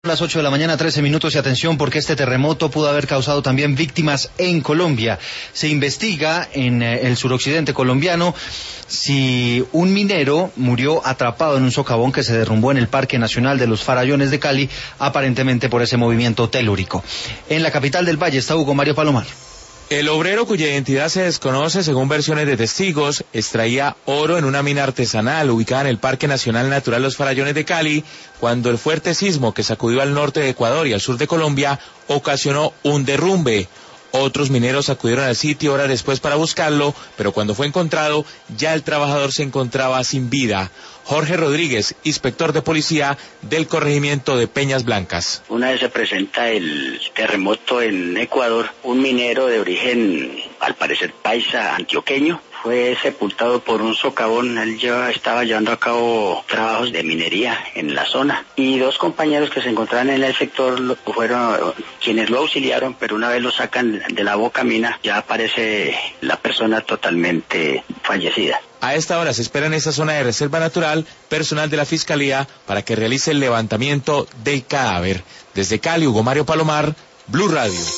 Las 8 de la mañana, 13 minutos, y atención porque este terremoto pudo haber causado también víctimas en Colombia. Se investiga en el suroccidente colombiano si un minero murió atrapado en un socavón que se derrumbó en el Parque Nacional de los Farallones de Cali, aparentemente por ese movimiento telúrico. En la capital del Valle está Hugo Mario Palomar. El obrero, cuya identidad se desconoce según versiones de testigos, extraía oro en una mina artesanal ubicada en el Parque Nacional Natural Los Farallones de Cali, cuando el fuerte sismo que sacudió al norte de Ecuador y al sur de Colombia ocasionó un derrumbe. Otros mineros acudieron al sitio horas después para buscarlo, pero cuando fue encontrado, ya el trabajador se encontraba sin vida. Jorge Rodríguez, inspector de policía del corregimiento de Peñas Blancas. Una vez se presenta el terremoto en Ecuador, un minero de origen, al parecer paisa, antioqueño, fue sepultado por un socavón. Él estaba llevando a cabo trabajos de minería en la zona, y dos compañeros que se encontraban en el sector fueron quienes lo auxiliaron, pero una vez lo sacan de la boca mina, ya aparece la persona totalmente fallecida. A esta hora se espera en esta zona de reserva natural personal de la Fiscalía para que realice el levantamiento del cadáver. Desde Cali, Hugo Mario Palomar, Blue Radio.